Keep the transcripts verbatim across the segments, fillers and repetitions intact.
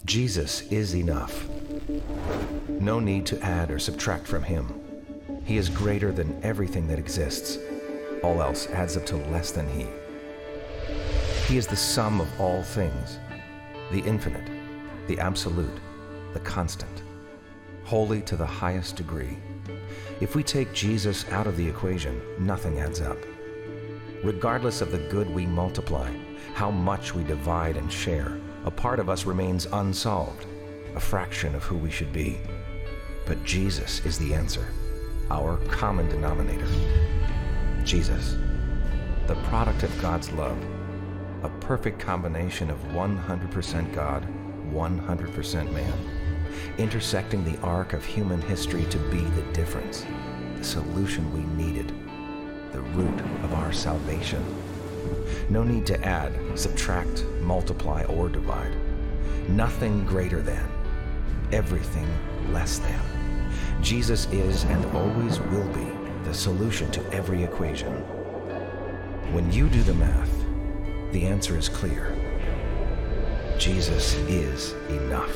Jesus is enough. No need to add or subtract from him. He is greater than everything that exists. All else adds up to less than he. He is the sum of all things, the infinite, the absolute, the constant, holy to the highest degree. If we take Jesus out of the equation, nothing adds up. Regardless of the good we multiply, how much we divide and share, a part of us remains unsolved, a fraction of who we should be. But Jesus is the answer, our common denominator. Jesus, the product of God's love, a perfect combination of one hundred percent God, one hundred percent man, intersecting the arc of human history to be the difference, the solution we needed, the root of our salvation. No need to add, subtract, multiply, or divide. Nothing greater than, everything less than. Jesus is and always will be the solution to every equation. When you do the math, the answer is clear. Jesus is enough.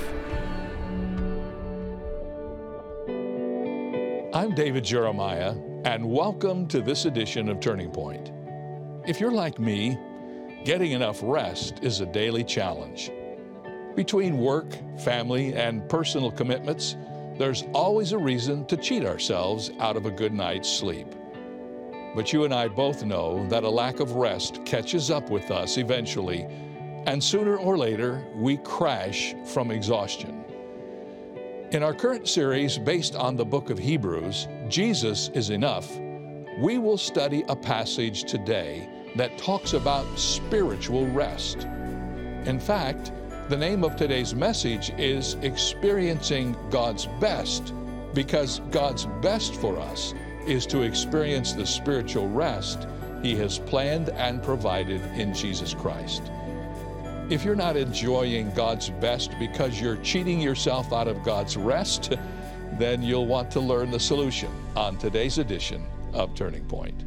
I'm David Jeremiah, and welcome to this edition of Turning Point. If you're like me, getting enough rest is a daily challenge. Between work, family, and personal commitments, there's always a reason to cheat ourselves out of a good night's sleep. But you and I both know that a lack of rest catches up with us eventually, and sooner or later, we crash from exhaustion. In our current series based on the book of Hebrews, Jesus is Enough, we will study a passage today that talks about spiritual rest. In fact, the name of today's message is Experiencing God's Best, because God's best for us is to experience the spiritual rest He has planned and provided in Jesus Christ. If you're not enjoying God's best because you're cheating yourself out of God's rest, then you'll want to learn the solution on today's edition of Turning Point.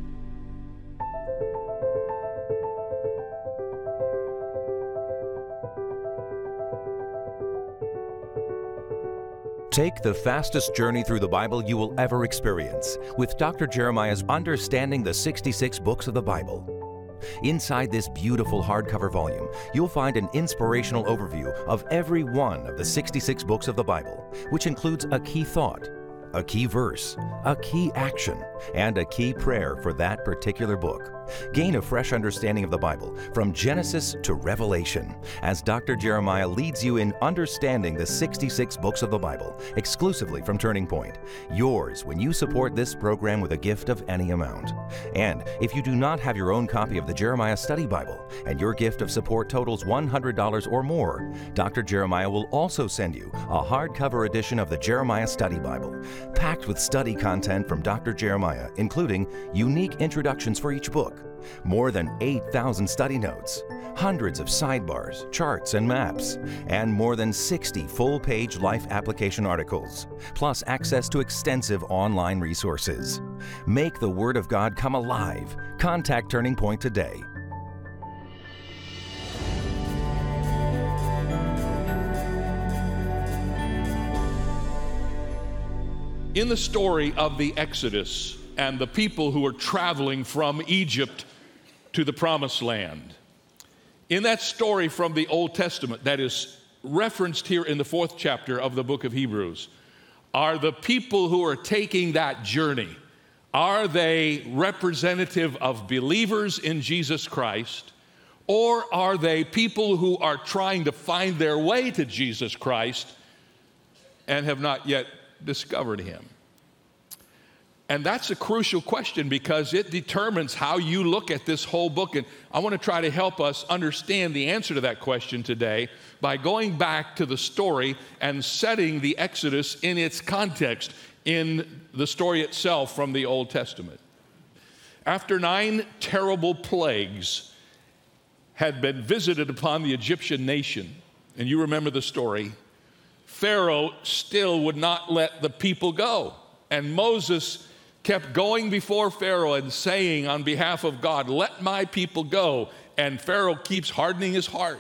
Take the fastest journey through the Bible you will ever experience with Doctor Jeremiah's Understanding the sixty-six Books of the Bible. Inside this beautiful hardcover volume, you'll find an inspirational overview of every one of the sixty-six books of the Bible, which includes a key thought, a key verse, a key action, and a key prayer for that particular book. Gain a fresh understanding of the Bible from Genesis to Revelation as Doctor Jeremiah leads you in understanding the sixty-six books of the Bible, exclusively from Turning Point. Yours when you support this program with a gift of any amount. And if you do not have your own copy of the Jeremiah Study Bible and your gift of support totals one hundred dollars or more, Doctor Jeremiah will also send you a hardcover edition of the Jeremiah Study Bible, packed with study content from Doctor Jeremiah, including unique introductions for each book, more than eight thousand study notes, hundreds of sidebars, charts, and maps, and more than sixty full-page life application articles, plus access to extensive online resources. Make the Word of God come alive. Contact Turning Point today. In the story of the Exodus and the people who are traveling from Egypt to the Promised Land, in that story from the Old Testament that is referenced here in the fourth chapter of the book of Hebrews, are the people who are taking that journey. Are they representative of believers in Jesus Christ, or are they people who are trying to find their way to Jesus Christ and have not yet discovered Him? And that's a crucial question because it determines how you look at this whole book. And I want to try to help us understand the answer to that question today by going back to the story and setting the Exodus in its context in the story itself from the Old Testament. After nine terrible plagues had been visited upon the Egyptian nation, and you remember the story, Pharaoh still would not let the people go. And Moses kept going before Pharaoh and saying on behalf of God, "Let my people go." And Pharaoh keeps hardening his heart.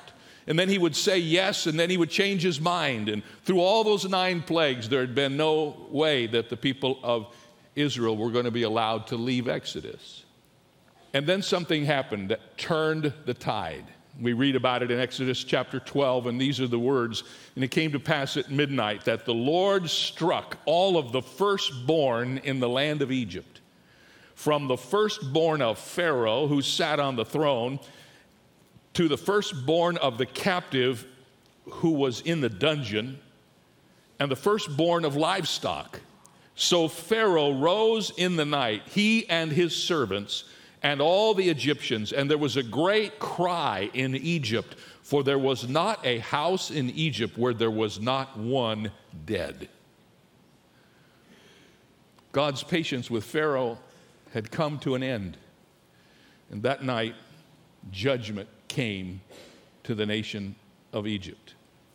And then he would say yes, and then he would change his mind. And through all those nine plagues, there had been no way that the people of Israel were going to be allowed to leave Exodus. And then something happened that turned the tide. We read about it in Exodus chapter twelve, and these are the words. And it came to pass at midnight that the Lord struck all of the firstborn in the land of Egypt, from the firstborn of Pharaoh, who sat on the throne, to the firstborn of the captive who was in the dungeon, and the firstborn of livestock. So Pharaoh rose in the night, he and his servants, and all the Egyptians, and there was a great cry in Egypt, for there was not a house in Egypt where there was not one dead. God's patience with Pharaoh had come to an end, and that night, judgment came to the nation of Egypt.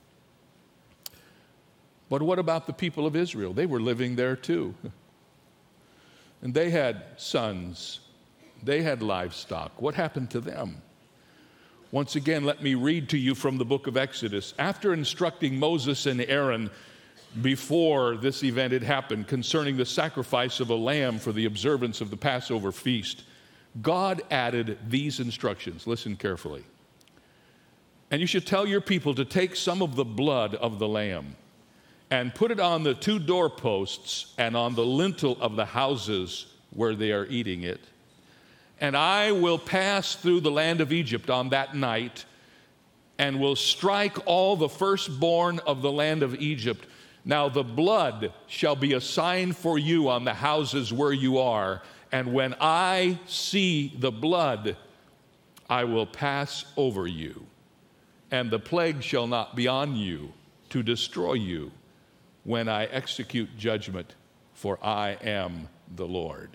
But what about the people of Israel? They were living there too. And they had sons. They had livestock. What happened to them? Once again, let me read to you from the book of Exodus. After instructing Moses and Aaron before this event had happened concerning the sacrifice of a lamb for the observance of the Passover feast, God added these instructions. Listen carefully. And you should tell your people to take some of the blood of the lamb and put it on the two doorposts and on the lintel of the houses where they are eating it. And I will pass through the land of Egypt on that night and will strike all the firstborn of the land of Egypt. Now the blood shall be a sign for you on the houses where you are. And when I see the blood, I will pass over you, and the plague shall not be on you to destroy you when I execute judgment, for I am the Lord.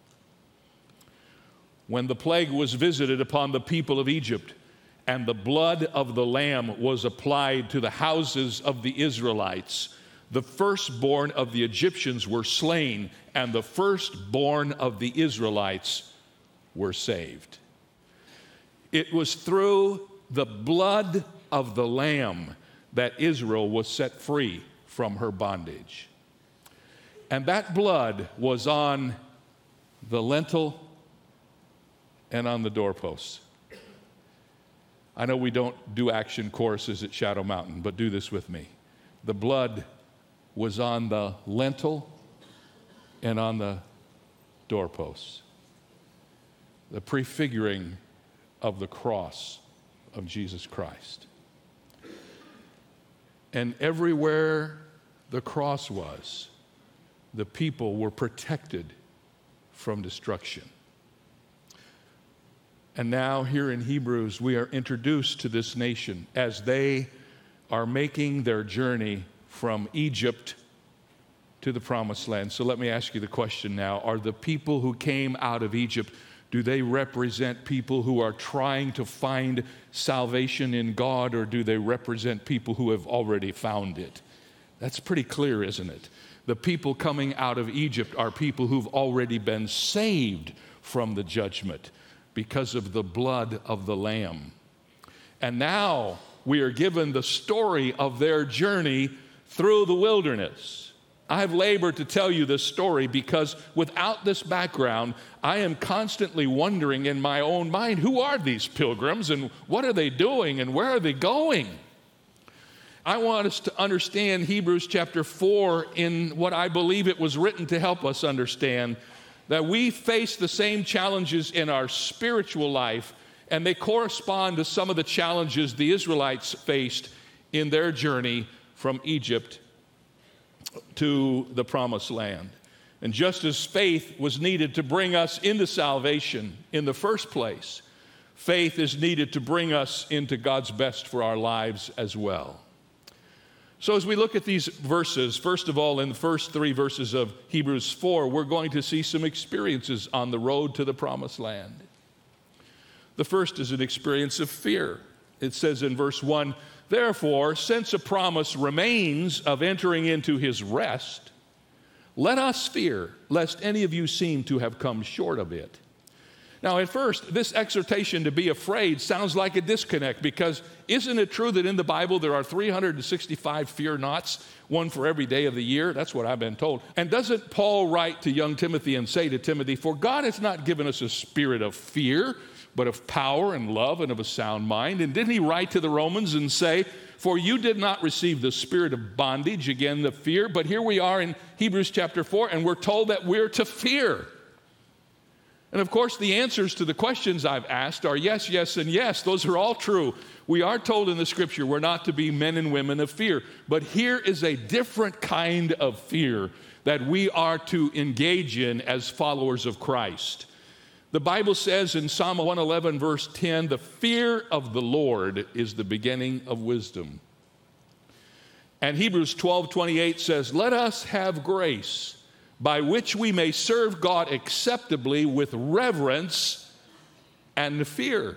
When the plague was visited upon the people of Egypt, and the blood of the lamb was applied to the houses of the Israelites, the firstborn of the Egyptians were slain, and the firstborn of the Israelites were saved. It was through the blood of the Lamb that Israel was set free from her bondage. And that blood was on the lintel and on the doorposts. I know we don't do action courses at Shadow Mountain, but do this with me. The blood was on the lintel and on the doorposts, the prefiguring of the cross of Jesus Christ. And everywhere the cross was, the people were protected from destruction. And now here in Hebrews, we are introduced to this nation as they are making their journey from Egypt to the Promised Land. So let me ask you the question now. Are the people who came out of Egypt, do they represent people who are trying to find salvation in God, or do they represent people who have already found it? That's pretty clear, isn't it? The people coming out of Egypt are people who've already been saved from the judgment because of the blood of the Lamb. And now we are given the story of their journey through the wilderness. I've labored to tell you this story because without this background, I am constantly wondering in my own mind, who are these pilgrims and what are they doing and where are they going? I want us to understand Hebrews chapter four in what I believe it was written to help us understand that we face the same challenges in our spiritual life, and they correspond to some of the challenges the Israelites faced in their journey from Egypt to the Promised Land. And just as faith was needed to bring us into salvation in the first place, faith is needed to bring us into God's best for our lives as well. So as we look at these verses, first of all, in the first three verses of Hebrews four, we're going to see some experiences on the road to the Promised Land. The first is an experience of fear. It says in verse one, "Therefore, since a promise remains of entering into his rest, let us fear, lest any of you seem to have come short of it." Now, at first, this exhortation to be afraid sounds like a disconnect, because isn't it true that in the Bible there are three hundred sixty-five fear nots, one for every day of the year? That's what I've been told. And doesn't Paul write to young Timothy and say to Timothy, "For God has not given us a spirit of fear, but of power and love and of a sound mind"? And didn't he write to the Romans and say, "For you did not receive the spirit of bondage," again, the fear, but here we are in Hebrews chapter four, and we're told that we're to fear. And of course, the answers to the questions I've asked are yes, yes, and yes. Those are all true. We are told in the scripture we're not to be men and women of fear. But here is a different kind of fear that we are to engage in as followers of Christ. The Bible says in Psalm one eleven, verse ten, "The fear of the Lord is the beginning of wisdom." And Hebrews twelve twenty-eight says, "Let us have grace, by which we may serve God acceptably with reverence and fear."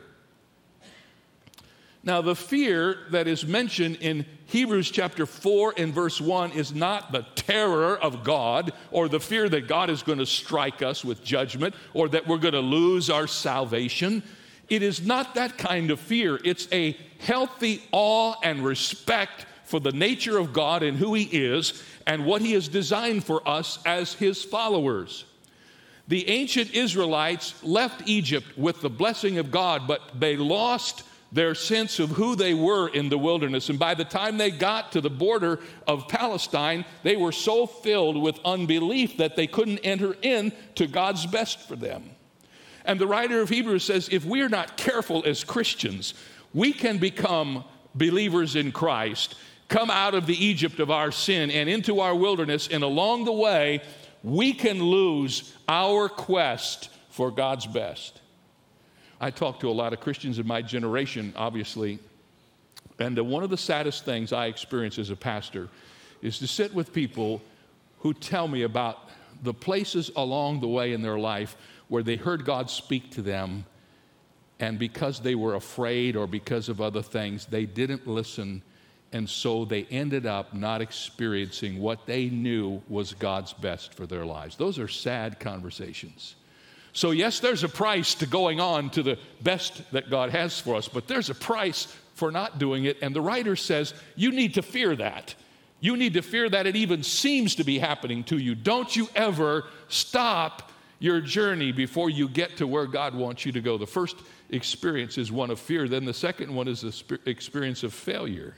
Now, the fear that is mentioned in Hebrews chapter four and verse one is not the terror of God, or the fear that God is going to strike us with judgment, or that we're going to lose our salvation. It is not that kind of fear. It's a healthy awe and respect for the nature of God and who He is, and what He has designed for us as His followers. The ancient Israelites left Egypt with the blessing of God, but they lost their sense of who they were in the wilderness. And by the time they got to the border of Palestine, they were so filled with unbelief that they couldn't enter into God's best for them. And the writer of Hebrews says, if we're not careful as Christians, we can become believers in Christ, come out of the Egypt of our sin and into our wilderness, and along the way, we can lose our quest for God's best. I talk to a lot of Christians in my generation, obviously, and one of the saddest things I experience as a pastor is to sit with people who tell me about the places along the way in their life where they heard God speak to them, and because they were afraid or because of other things, they didn't listen. And so they ended up not experiencing what they knew was God's best for their lives. Those are sad conversations. So yes, there's a price to going on to the best that God has for us, but there's a price for not doing it. And the writer says, you need to fear that. You need to fear that it even seems to be happening to you. Don't you ever stop your journey before you get to where God wants you to go. The first experience is one of fear. Then the second one is the experience of failure.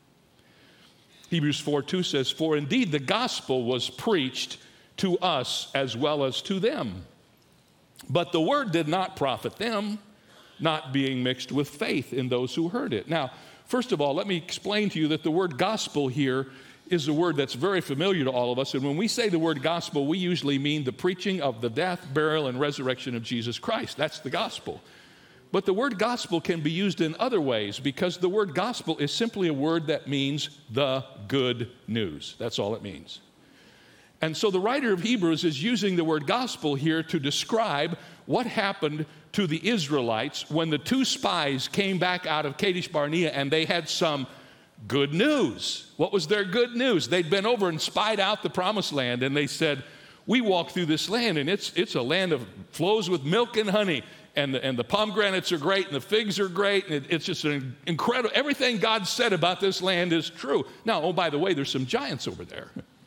Hebrews four two says, for indeed the gospel was preached to us as well as to them. But the word did not profit them, not being mixed with faith in those who heard it. Now, first of all, let me explain to you that the word gospel here is a word that's very familiar to all of us. And when we say the word gospel, we usually mean the preaching of the death, burial, and resurrection of Jesus Christ. That's the gospel. But the word gospel can be used in other ways, because the word gospel is simply a word that means the good news. That's all it means. And so the writer of Hebrews is using the word gospel here to describe what happened to the Israelites when the two spies came back out of Kadesh Barnea and they had some good news. What was their good news? They'd been over and spied out the promised land, and they said, we walked through this land, and it's, it's a land that flows with milk and honey. And the, and the pomegranates are great, and the figs are great, and it, it's just an incredible, everything God said about this land is true. Now, oh, by the way, there's some giants over there.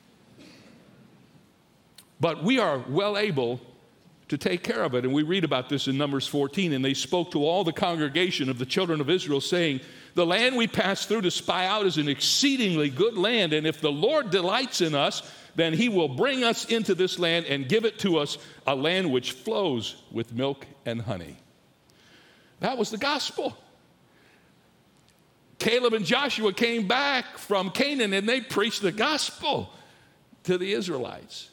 But we are well able to take care of it, and we read about this in Numbers fourteen, and they spoke to all the congregation of the children of Israel, saying, the land we passed through to spy out is an exceedingly good land, and if the Lord delights in us, then he will bring us into this land and give it to us, a land which flows with milk and honey. That was the gospel. Caleb and Joshua came back from Canaan, and they preached the gospel to the Israelites.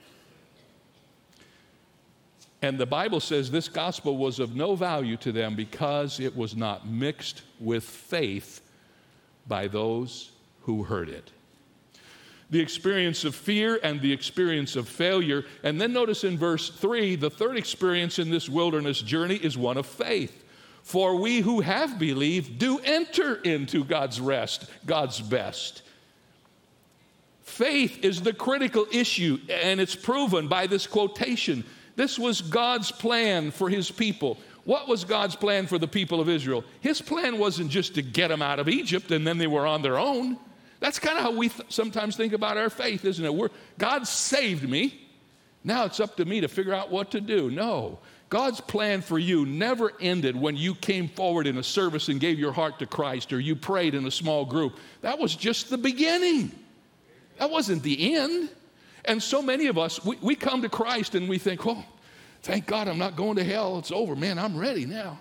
And the Bible says this gospel was of no value to them because it was not mixed with faith by those who heard it. The experience of fear and the experience of failure. And then notice in verse three, the third experience in this wilderness journey is one of faith. For we who have believed do enter into God's rest, God's best. Faith is the critical issue, and it's proven by this quotation. This was God's plan for his people. What was God's plan for the people of Israel? His plan wasn't just to get them out of Egypt and then they were on their own. That's kind of how we th- sometimes think about our faith, isn't it? We're, God saved me. Now it's up to me to figure out what to do. No. God's plan for you never ended when you came forward in a service and gave your heart to Christ, or you prayed in a small group. That was just the beginning. That wasn't the end. And so many of us, we, we come to Christ and we think, oh, thank God I'm not going to hell. It's over. Man, I'm ready now.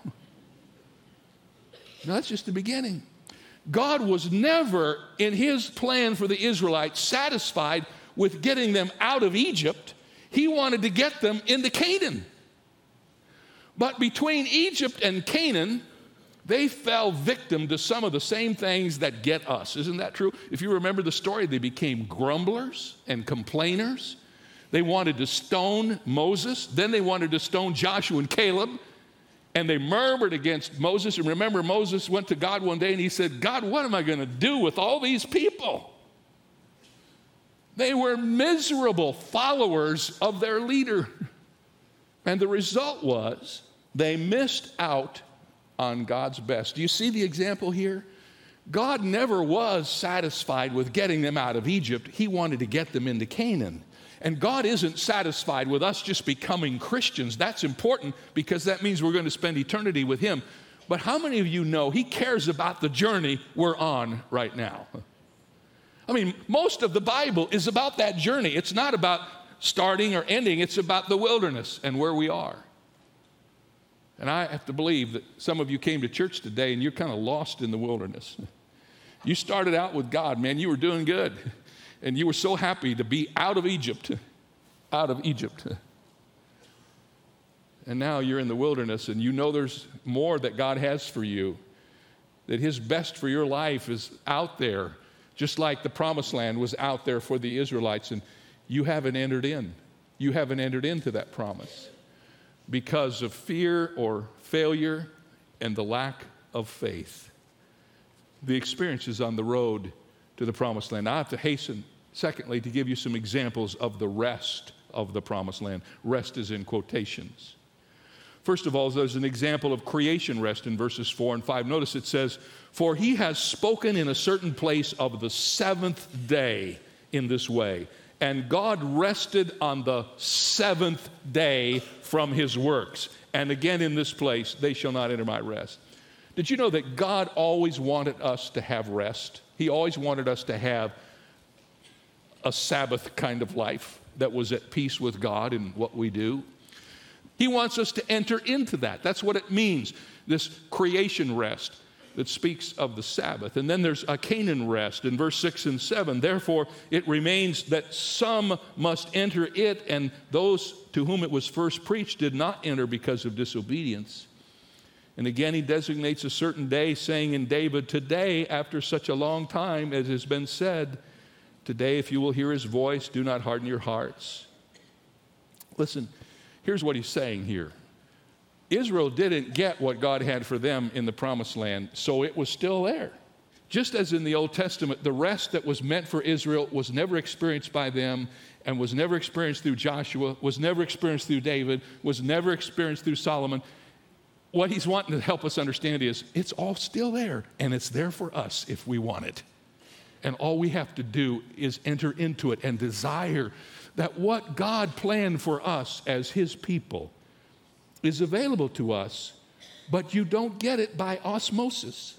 No, that's just the beginning. God was never, in his plan for the Israelites, satisfied with getting them out of Egypt. He wanted to get them into Canaan. But between Egypt and Canaan, they fell victim to some of the same things that get us. Isn't that true? If you remember the story, they became grumblers and complainers. They wanted to stone Moses. Then they wanted to stone Joshua and Caleb. And they murmured against Moses. And remember, Moses went to God one day and he said, God, what am I going to do with all these people? They were miserable followers of their leader. And the result was they missed out on God's best. Do you see the example here? God never was satisfied with getting them out of Egypt. He wanted to get them into Canaan. And God isn't satisfied with us just becoming Christians. That's important because that means we're going to spend eternity with him. But how many of you know he cares about the journey we're on right now? I mean, most of the Bible is about that journey. It's not about starting or ending. It's about the wilderness and where we are. And I have to believe that some of you came to church today and you're kind of lost in the wilderness. You started out with God, man. You were doing good. And you were so happy to be out of Egypt, out of Egypt. And now you're in the wilderness and you know there's more that God has for you, that his best for your life is out there, just like the promised land was out there for the Israelites. And you haven't entered in. You haven't entered into that promise because of fear or failure and the lack of faith. The experience is on the road to the promised land. I have to hasten, secondly, to give you some examples of the rest of the promised land. Rest is in quotations. First of all, there's an example of creation rest in verses four and five. Notice it says, for he has spoken in a certain place of the seventh day in this way. And God rested on the seventh day from his works. And again in this place, they shall not enter my rest. Did you know that God always wanted us to have rest? He always wanted us to have a Sabbath kind of life that was at peace with God in what we do. He wants us to enter into that. That's what it means, this creation rest that speaks of the Sabbath. And then there's a Canaan rest in verse six and seven. Therefore, it remains that some must enter it, and those to whom it was first preached did not enter because of disobedience. And again, he designates a certain day, saying in David, today, after such a long time, as has been said, today, if you will hear his voice, do not harden your hearts. Listen, here's what he's saying here. Israel didn't get what God had for them in the promised land, so it was still there. Just as in the Old Testament, the rest that was meant for Israel was never experienced by them and was never experienced through Joshua, was never experienced through David, was never experienced through Solomon. What he's wanting to help us understand is it's all still there, and it's there for us if we want it. And all we have to do is enter into it and desire that what God planned for us as his people is available to us, but you don't get it by osmosis.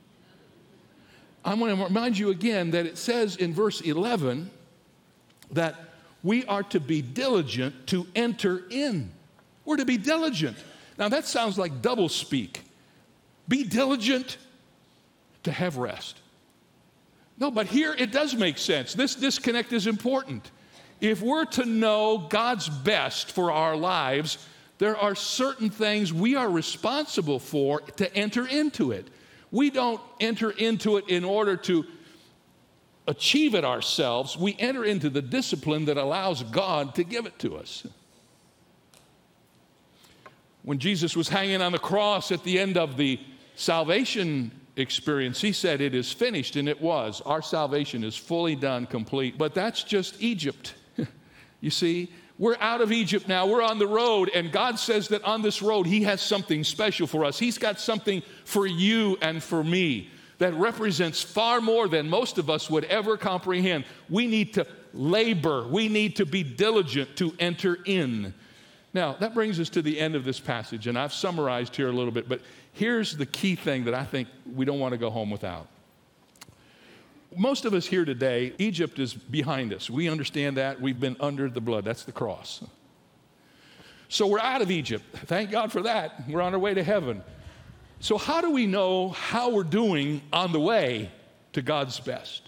I want to remind you again that it says in verse eleven that we are to be diligent to enter in. We're to be diligent. Now that sounds like double speak. Be diligent to have rest. No, but here it does make sense. This disconnect is important. If we're to know God's best for our lives, there are certain things we are responsible for to enter into it. We don't enter into it in order to achieve it ourselves. We enter into the discipline that allows God to give it to us. When Jesus was hanging on the cross at the end of the salvation experience, he said, it is finished, and it was. Our salvation is fully done, complete. But that's just Egypt. You see, We're out of Egypt now. We're on the road, and God says that on this road, He has something special for us. He's got something for you and for me that represents far more than most of us would ever comprehend. We need to labor. We need to be diligent to enter in. Now, that brings us to the end of this passage, and I've summarized here a little bit, but here's the key thing that I think we don't want to go home without. Most of us here today, Egypt is behind us. We understand that. We've been under the blood. That's the cross. So we're out of Egypt. Thank God for that. We're on our way to heaven. So how do we know how we're doing on the way to God's best?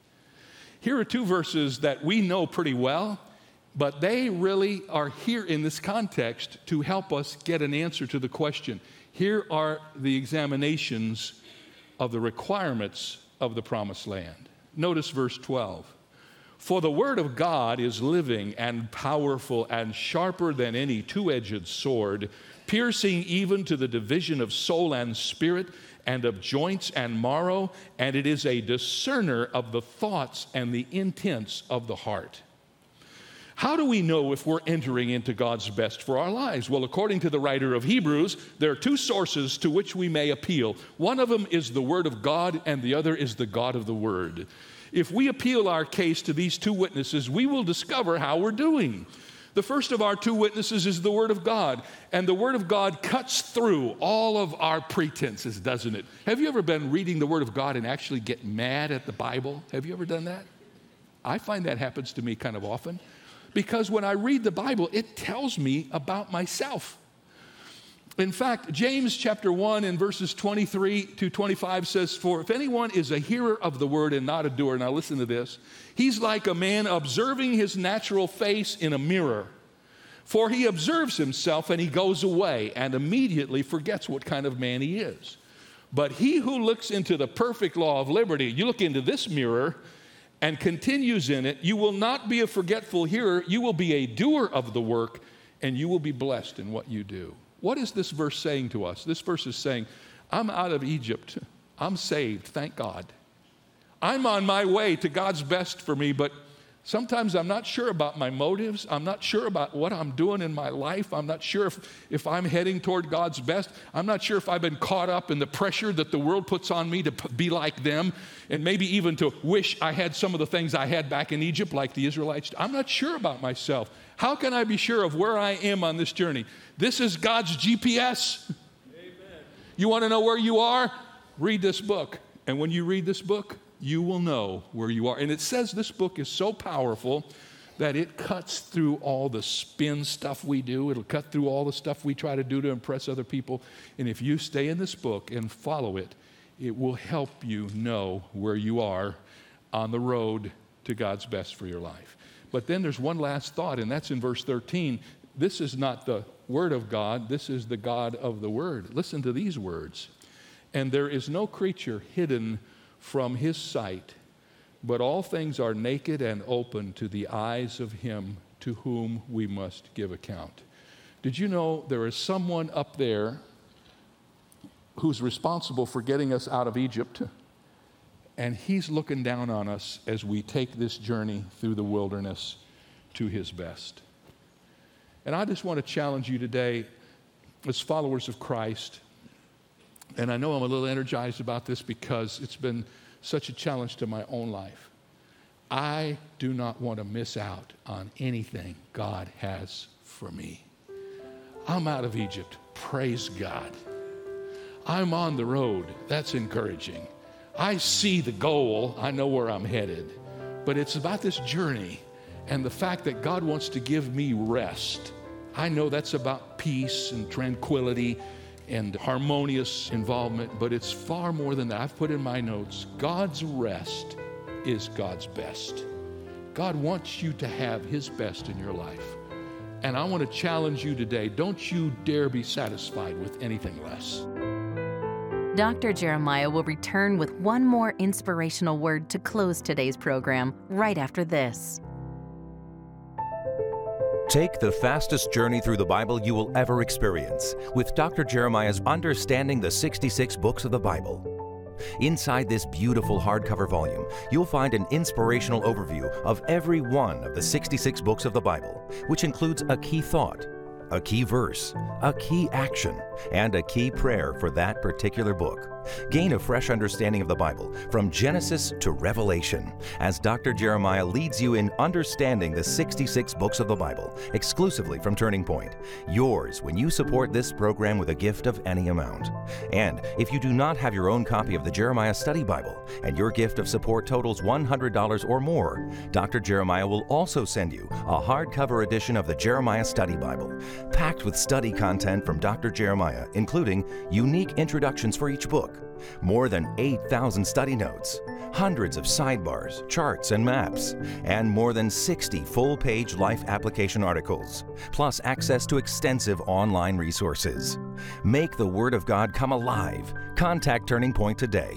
Here are two verses that we know pretty well, but they really are here in this context to help us get an answer to the question. Here are the examinations of the requirements of the promised land. Notice verse twelve. For the word of God is living and powerful and sharper than any two-edged sword, piercing even to the division of soul and spirit and of joints and marrow, and it is a discerner of the thoughts and the intents of the heart. How do we know if we're entering into God's best for our lives? Well, according to the writer of Hebrews, there are two sources to which we may appeal. One of them is the Word of God, and the other is the God of the Word. If we appeal our case to these two witnesses, we will discover how we're doing. The first of our two witnesses is the Word of God, and the Word of God cuts through all of our pretenses, doesn't it? Have you ever been reading the Word of God and actually get mad at the Bible? Have you ever done that? I find that happens to me kind of often. Because when I read the Bible, it tells me about myself. In fact, James chapter one and verses twenty-three to twenty-five says, for if anyone is a hearer of the word and not a doer, now listen to this, he's like a man observing his natural face in a mirror. For he observes himself and he goes away and immediately forgets what kind of man he is. But he who looks into the perfect law of liberty, you look into this mirror, and continues in it, you will not be a forgetful hearer, you will be a doer of the work, and you will be blessed in what you do. What is this verse saying to us? This verse is saying, I'm out of Egypt. I'm saved, thank God. I'm on my way to God's best for me, but sometimes I'm not sure about my motives. I'm not sure about what I'm doing in my life. I'm not sure if, if I'm heading toward God's best. I'm not sure if I've been caught up in the pressure that the world puts on me to p- be like them, and maybe even to wish I had some of the things I had back in Egypt like the Israelites. I'm not sure about myself. How can I be sure of where I am on this journey? This is God's G P S. Amen. You want to know where you are? Read this book. And when you read this book, you will know where you are. And it says this book is so powerful that it cuts through all the spin stuff we do. It'll cut through all the stuff we try to do to impress other people. And if you stay in this book and follow it, it will help you know where you are on the road to God's best for your life. But then there's one last thought, and that's in verse thirteen. This is not the Word of God. This is the God of the Word. Listen to these words. And there is no creature hidden from His sight, but all things are naked and open to the eyes of Him to whom we must give account. Did you know there is someone up there who's responsible for getting us out of Egypt, and He's looking down on us as we take this journey through the wilderness to His best? And I just want to challenge you today as followers of Christ. And I know I'm a little energized about this because it's been such a challenge to my own life. I do not want to miss out on anything God has for me. I'm out of Egypt. Praise God. I'm on the road. That's encouraging. I see the goal. I know where I'm headed. But it's about this journey and the fact that God wants to give me rest. I know that's about peace and tranquility and harmonious involvement, but it's far more than that. I've put in my notes, God's rest is God's best. God wants you to have His best in your life. And I want to challenge you today, don't you dare be satisfied with anything less. Doctor Jeremiah will return with one more inspirational word to close today's program right after this. Take the fastest journey through the Bible you will ever experience with Doctor Jeremiah's Understanding the sixty-six Books of the Bible. Inside this beautiful hardcover volume, you'll find an inspirational overview of every one of the sixty-six books of the Bible, which includes a key thought, a key verse, a key action, and a key prayer for that particular book. Gain a fresh understanding of the Bible from Genesis to Revelation as Doctor Jeremiah leads you in understanding the sixty-six books of the Bible exclusively from Turning Point. Yours when you support this program with a gift of any amount. And if you do not have your own copy of the Jeremiah Study Bible and your gift of support totals one hundred dollars or more, Doctor Jeremiah will also send you a hardcover edition of the Jeremiah Study Bible, packed with study content from Doctor Jeremiah, including unique introductions for each book, more than eight thousand study notes, hundreds of sidebars, charts, and maps, and more than sixty full-page life application articles, plus access to extensive online resources. Make the Word of God come alive. Contact Turning Point today.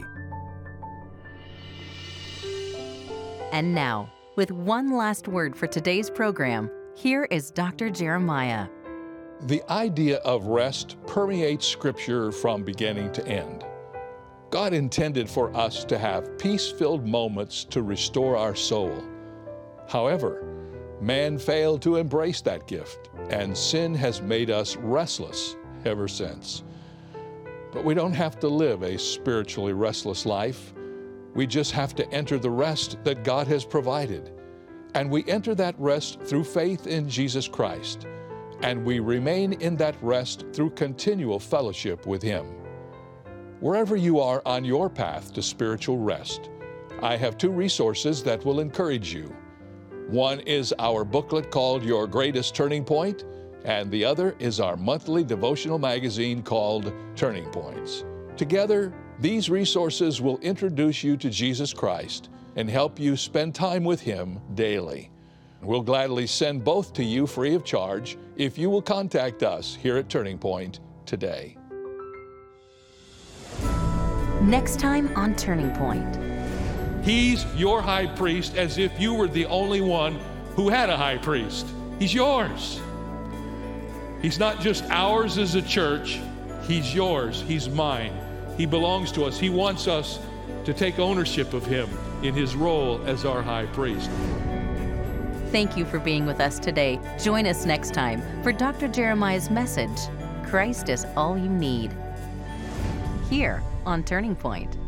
And now, with one last word for today's program, here is Doctor Jeremiah. The idea of rest permeates Scripture from beginning to end. God intended for us to have peace-filled moments to restore our soul. However, man failed to embrace that gift, and sin has made us restless ever since. But we don't have to live a spiritually restless life. We just have to enter the rest that God has provided. And we enter that rest through faith in Jesus Christ. And we remain in that rest through continual fellowship with Him. Wherever you are on your path to spiritual rest, I have two resources that will encourage you. One is our booklet called Your Greatest Turning Point, and the other is our monthly devotional magazine called Turning Points. Together, these resources will introduce you to Jesus Christ and help you spend time with Him daily. We'll gladly send both to you free of charge if you will contact us here at Turning Point today. Next time on Turning Point. He's your high priest as if you were the only one who had a high priest. He's yours. He's not just ours as a church. He's yours. He's mine. He belongs to us. He wants us to take ownership of Him in His role as our high priest. Thank you for being with us today. Join us next time for Doctor Jeremiah's message, Christ is all you need, here on Turning Point.